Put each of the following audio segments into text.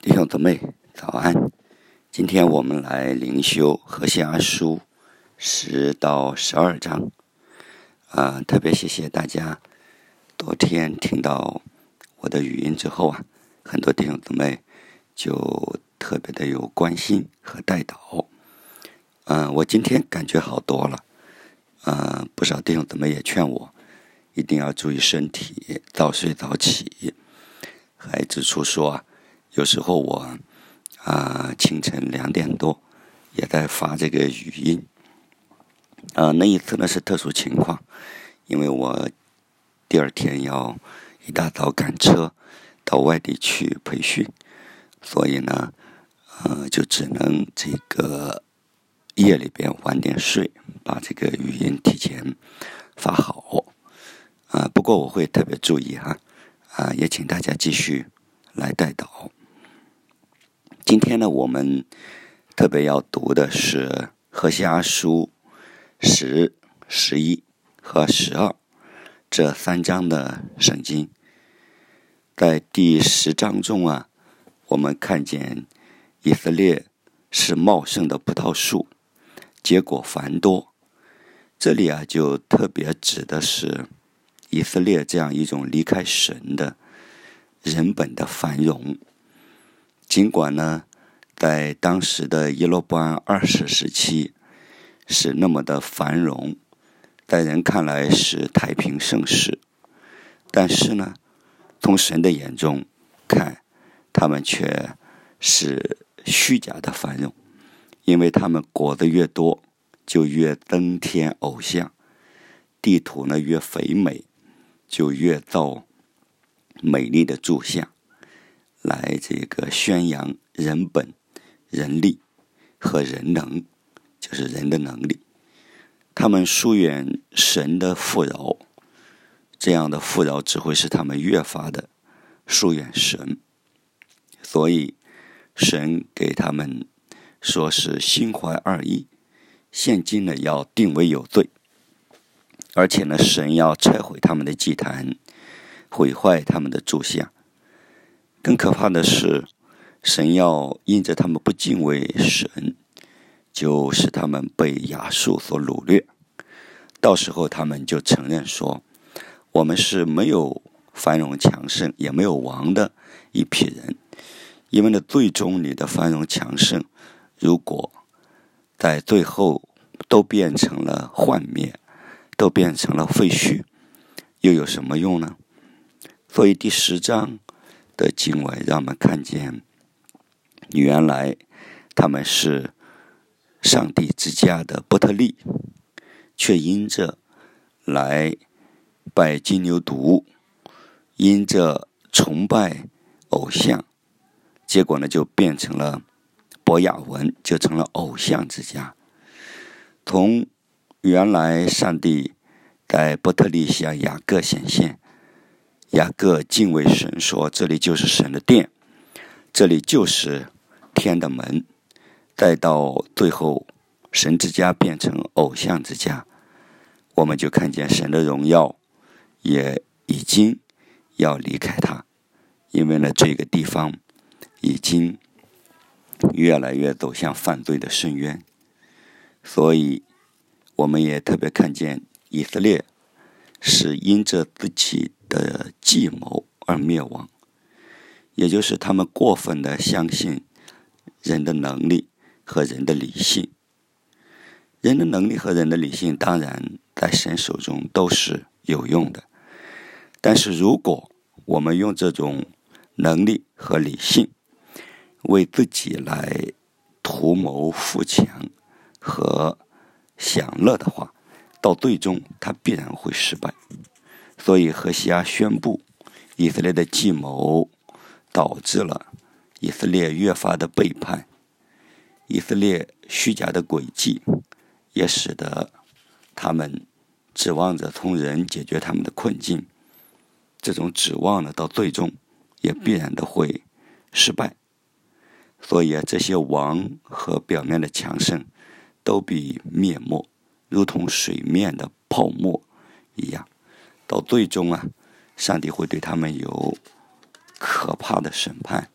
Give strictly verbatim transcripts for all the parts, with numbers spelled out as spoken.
弟兄姊妹早安，今天我们来灵修何西阿书十到十二章、呃、特别谢谢大家昨天听到我的语音之后啊，很多弟兄姊妹就特别的有关心和代祷。呃、我今天感觉好多了，呃、不少弟兄姊妹也劝我一定要注意身体，早睡早起，还指出说啊，有时候我啊、呃、清晨两点多也在发这个语音，啊、呃、那一次呢是特殊情况，因为我第二天要一大早赶车到外地去培训，所以呢，呃就只能这个夜里边晚点睡，把这个语音提前发好。啊、呃，不过我会特别注意哈，啊、呃，也请大家继续来代祷。今天呢，我们特别要读的是何西阿书十、十一和十二这三章的圣经。在第十章中啊，我们看见以色列是茂盛的葡萄树，结果繁多。这里啊，就特别指的是以色列这样一种离开神的人本的繁荣。尽管呢，在当时的耶罗波安二世时期是那么的繁荣，在人看来是太平盛世，但是呢，从神的眼中看，他们却是虚假的繁荣，因为他们果子越多，就越增添偶像，地土呢越肥美，就越造美丽的柱像，来这个宣扬人本、人力和人能，就是人的能力。他们疏远神的富饶，这样的富饶只会使他们越发的疏远神。所以神给他们说是心怀二意，现今呢要定为有罪，而且呢神要拆毁他们的祭坛，毁坏他们的柱像。更可怕的是，神要因着他们不敬畏神，就使他们被亚述所掳掠。到时候他们就承认说，我们是没有繁荣强盛也没有王的一批人。因为呢，最终你的繁荣强盛如果在最后都变成了幻灭，都变成了废墟，又有什么用呢？所以第十章的经文让我们看见，原来他们是上帝之家的伯特利，却因着来拜金牛犊，因着崇拜偶像，结果呢就变成了伯亚文，就成了偶像之家。从原来上帝在伯特利向雅各显现，雅各敬畏神，说这里就是神的殿，这里就是天的门，再到最后神之家变成偶像之家，我们就看见神的荣耀也已经要离开他，因为呢这个地方已经越来越走向犯罪的深渊。所以我们也特别看见以色列是因着自己的计谋而灭亡，也就是他们过分的相信人的能力和人的理性。人的能力和人的理性当然在神手中都是有用的，但是如果我们用这种能力和理性为自己来图谋富强和享乐的话，到最终他必然会失败。所以何西阿宣布，以色列的计谋导致了以色列越发的背叛，以色列虚假的诡计也使得他们指望着从人解决他们的困境，这种指望呢到最终也必然的会失败。所以啊，这些王和表面的强盛都必灭没，如同水面的泡沫一样。到最终啊，上帝会对他们有可怕的审判，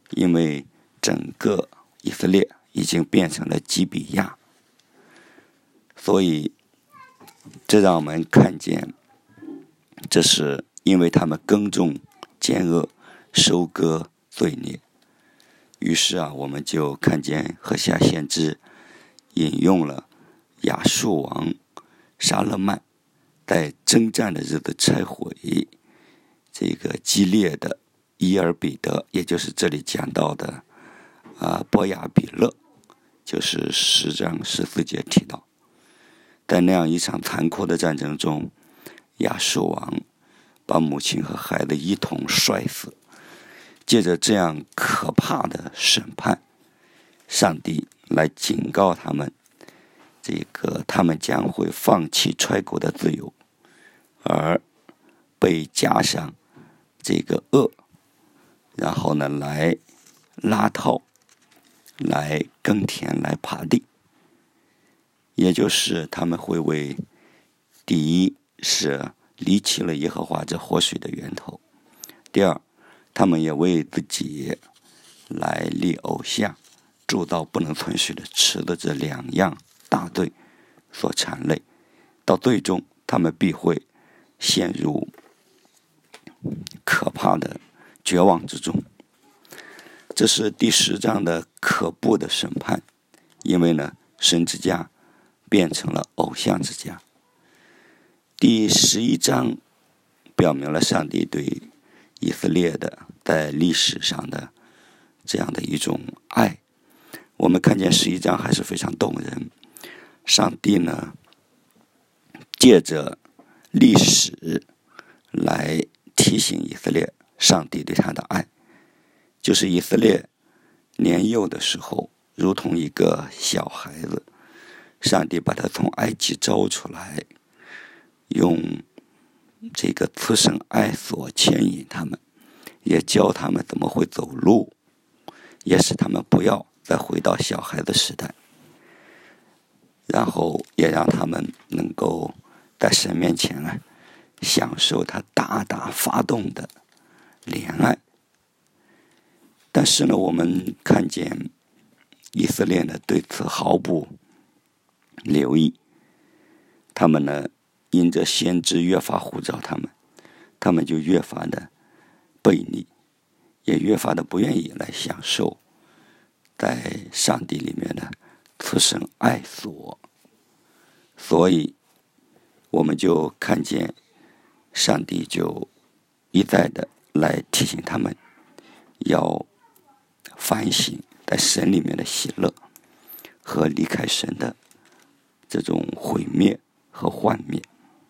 因为整个以色列已经变成了基比亚，所以这让我们看见，这是因为他们耕种奸恶，收割罪孽。于是啊，我们就看见何西阿先知引用了亚述王沙勒曼在征战的日子拆毁这个激烈的伊尔比德，也就是这里讲到的啊波亚比勒，就是十章十四节提到，在那样一场残酷的战争中，亚述王把母亲和孩子一同摔死。借着这样可怕的审判，上帝来警告他们，这个他们将会放弃揣骨的自由，而被加上这个恶，然后呢来拉套，来耕田，来耙地。也就是他们会为，第一是离弃了耶和华这活水的源头，第二他们也为自己来立偶像，铸造不能存水的池的这两样大罪所缠累，到最终他们必会陷入可怕的绝望之中。这是第十章的可怖的审判，因为呢，神之家变成了偶像之家。第十一章表明了上帝对以色列的在历史上的这样的一种爱。我们看见十一章还是非常动人，上帝呢借着历史来提醒以色列上帝对他的爱，就是以色列年幼的时候如同一个小孩子，上帝把他从埃及招出来，用这个慈神爱所牵引他们，也教他们怎么会走路，也使他们不要再回到小孩的时代，然后也让他们能够在神面前呢享受他大大发动的怜爱。但是呢，我们看见以色列呢对此毫不留意，他们呢因着先知越发呼召他们，他们就越发的背逆，也越发的不愿意来享受在上帝里面的慈神爱所。所以我们就看见上帝就一再的来提醒他们要反省在神里面的喜乐和离开神的这种毁灭和幻灭。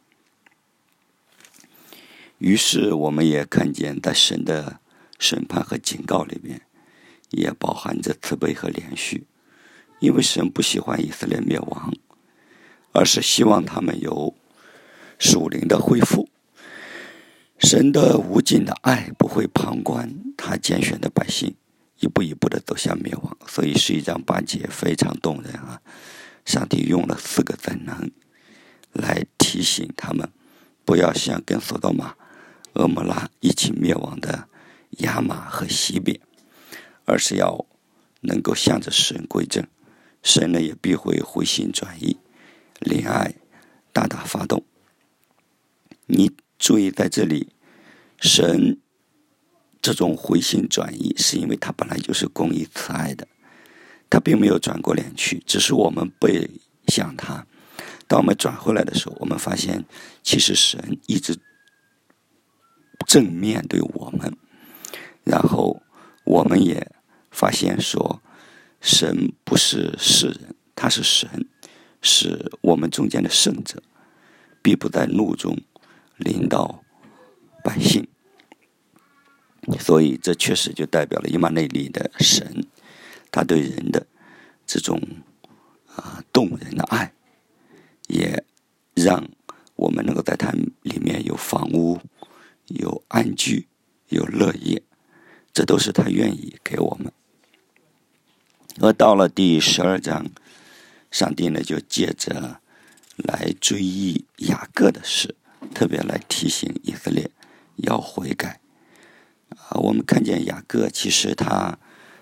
于是我们也看见在神的审判和警告里面也包含着慈悲和怜恤，因为神不喜欢以色列灭亡，而是希望他们有属灵的恢复。神的无尽的爱不会旁观他拣选的百姓一步一步的走向灭亡，所以十一章八节非常动人啊！上帝用了四个怎能来提醒他们，不要像跟索多玛、蛾摩拉一起灭亡的亚玛和西边，而是要能够向着神归正，神呢也必会回心转意，怜爱大大发动。你注意在这里，神这种回心转意是因为他本来就是公义慈爱的，他并没有转过脸去，只是我们背向他。当我们转回来的时候，我们发现其实神一直正面对我们，然后我们也发现说神不是世人，他是神，是我们中间的圣者，必不在怒中临到百姓。所以这确实就代表了以马内利的神，他对人的这种啊动人的爱，也让我们能够在他里面有房屋，有安居，有乐业，这都是他愿意给我们。而到了第十二章，上帝呢就借着来追忆雅各的事，特别来提醒以色列要悔改。啊，我们看见雅各其实他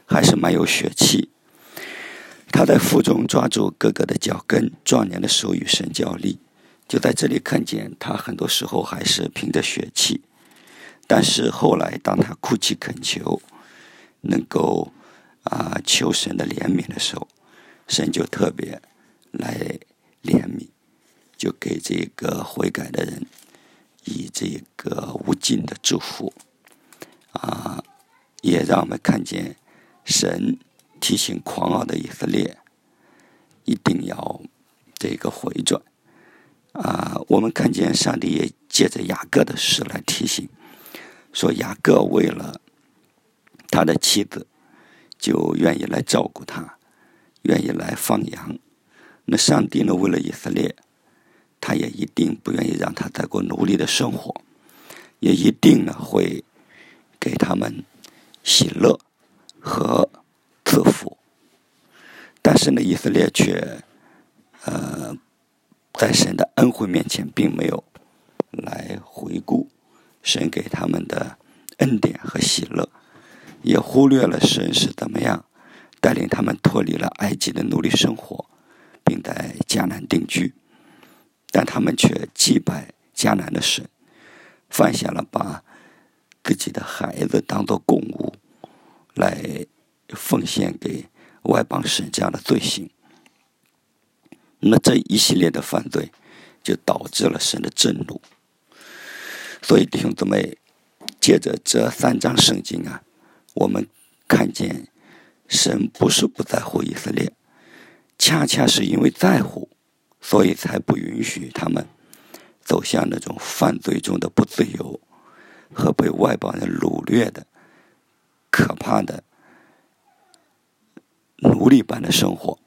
还是蛮有血气。他在腹中抓住哥哥的脚跟，壮年的手与神较力。就在这里看见他很多时候还是凭着血气，但是后来当他哭泣恳求，能够啊、呃、求神的怜悯的时候，神就特别来怜悯，就给这个悔改的人以这个无尽的祝福啊、呃，也让我们看见神提醒狂傲的以色列一定要这个回转啊、呃！我们看见上帝也借着雅各的事来提醒，说雅各为了他的妻子，就愿意来照顾他，愿意来放羊。那上帝呢，为了以色列，他也一定不愿意让他再过奴隶的生活，也一定呢会给他们喜乐和赐福。但是呢，以色列却呃在神的恩惠面前并没有来回顾神给他们的恩典和喜乐，也忽略了神是怎么样带领他们脱离了埃及的奴隶生活，并在迦南定居。但他们却祭拜迦南的神，犯下了把自己的孩子当作供物来奉献给外邦神这样的罪行。那这一系列的犯罪就导致了神的震怒。所以弟兄姊妹，借着这三章圣经啊，我们看见神不是不在乎以色列，恰恰是因为在乎，所以才不允许他们走向那种犯罪中的不自由和被外邦人掳掠的可怕的奴隶般的生活。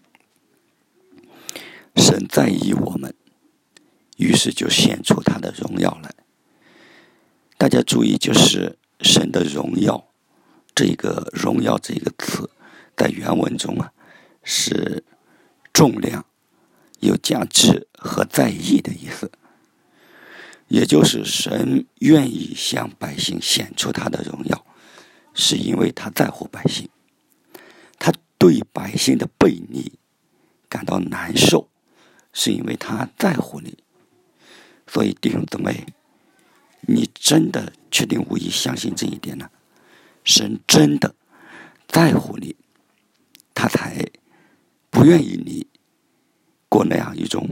神在意我们，于是就显出他的荣耀来。大家注意，就是神的荣耀，这个荣耀这个词在原文中啊是重量、有价值和在意的意思。也就是神愿意向百姓显出他的荣耀，是因为他在乎百姓，他对百姓的悖逆感到难受，是因为他在乎你。所以弟兄姊妹，你真的确定无疑相信这一点呢？神真的在乎你，他才不愿意你过那样一种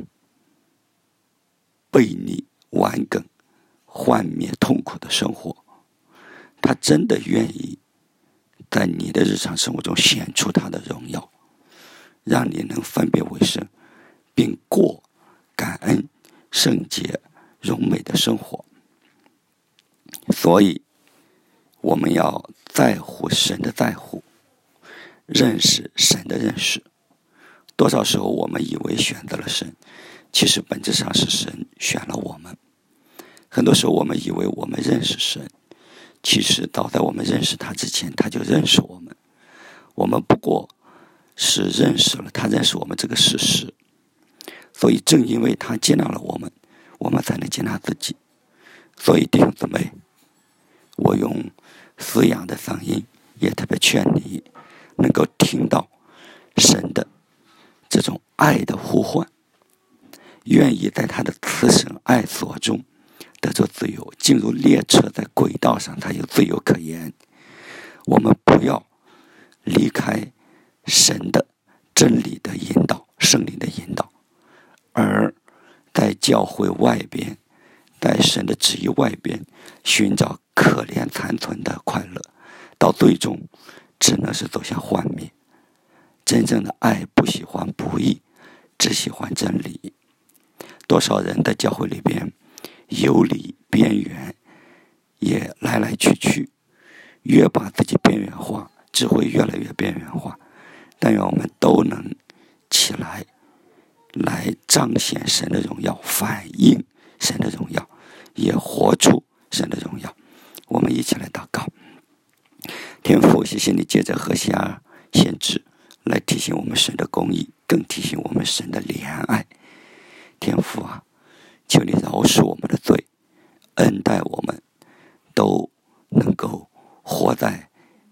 悖逆、顽梗、幻灭、痛苦的生活。他真的愿意在你的日常生活中显出他的荣耀，让你能分别为圣，并过感恩、圣洁、荣美的生活。所以我们要在乎神的在乎，认识神的认识。多少时候我们以为选择了神，其实本质上是神选了我们。很多时候我们以为我们认识神，其实早在我们认识他之前，他就认识我们。我们不过是认识了他认识我们这个事实。所以正因为他接纳了我们，我们才能接纳自己。所以弟兄姊妹，我用嘶哑的嗓音也特别劝你能够听到神的这种爱的呼唤，愿意在他的慈神爱所中得着自由，进入列车，在轨道上才有自由可言。我们不要离开神的真理的引导，圣灵的引导，而在教会外边，在神的旨意外边寻找可怜残存的快乐，到最终只能是走向幻灭。真正的爱不喜欢不义，只喜欢真理。多少人在教会里边游离边缘，也来来去去，越把自己边缘化，只会越来越边缘化。但愿我们都能起来，来彰显神的荣耀，反映神的荣耀，也活出神的荣耀。我们一起来祷告。天父，谢谢你借着何西阿先知来提醒我们神的公义，更提醒我们神的怜爱。天父啊，求你饶恕我们的罪，恩待我们，都能够活在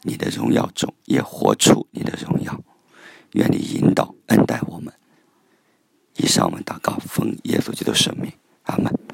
你的荣耀中，也活出你的荣耀。愿你引导恩待我们。以上我们祷告，奉耶稣基督的圣名，阿们。